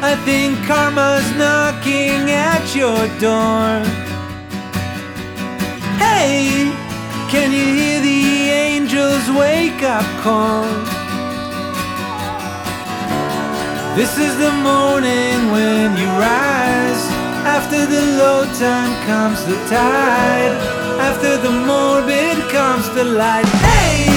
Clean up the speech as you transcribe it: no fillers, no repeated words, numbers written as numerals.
I think karma's knocking at your door. Hey, can you hear the angels' wake-up call? This is the morning when you rise. After the low time comes the tide. After the morbid comes the light. Hey!